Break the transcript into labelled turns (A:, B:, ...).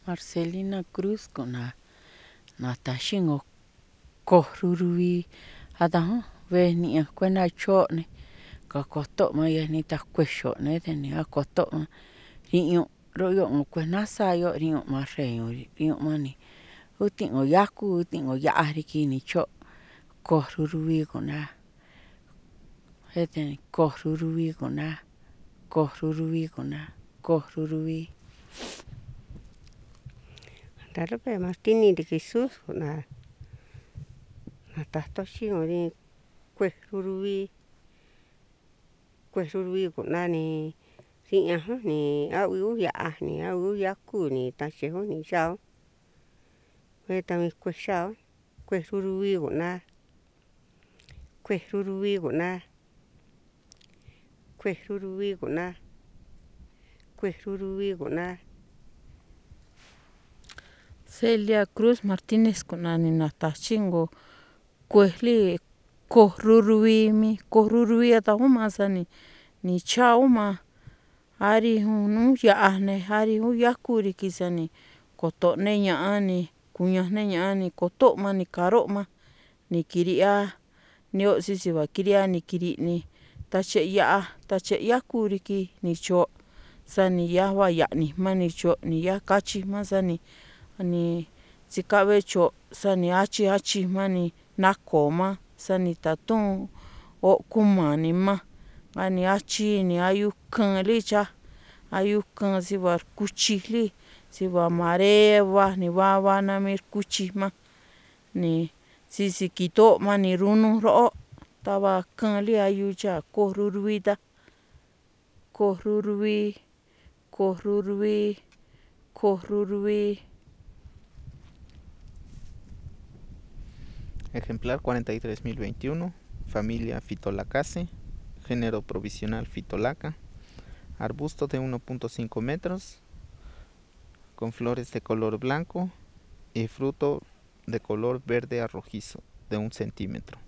A: Marcelina Cruz kuna natashingo kohruruwi adajon venia kuena chone kakoto maya nita kuexone teni akoto riño royo kuenaxayo riño marreyo riño mani utin oyaku utin oyari kini cho kohruruwi kuna eten kohruruwi kuna kohruruwi kuna kohruruwi
B: Guadalupe Martínez de Jesús natatoxin onri kuexruruwi kunani riñajan ni ahu yaku ni taxhijo ni ya'á kuetami kuexa'a kuexruruwi kuna kuexruruwi kuna kuexruruwi kuna kuexruruwi kuna
C: Celia Cruz Martinez kunani natachingo kuejli kohruruwi atajumazani ni chauma ari junu ya'ane ari jun yakuri kixani kotone ña'ani kuñane ña'ani kotoma ni karoma ni kiria nio sisiva kiria ni kirini tache ya'a kuriki nicho sani yava yani manicho ni ya'a kachi mazani ni sikavecho sani achi mani nakoma sani tatun o kumanima ani achi ni ayukan licha ayukan siva kuchijli siva mareva ni vava namir kuchijma ni sisikito mani runu ro'o tava kanli ayucha kohruruwita kohruruwi.
D: Ejemplar 43021, familia Phytolacase, género provisional Phytolaca, arbusto de 1.5 metros, con flores de color blanco y fruto de color verde a rojizo de 1 centímetro.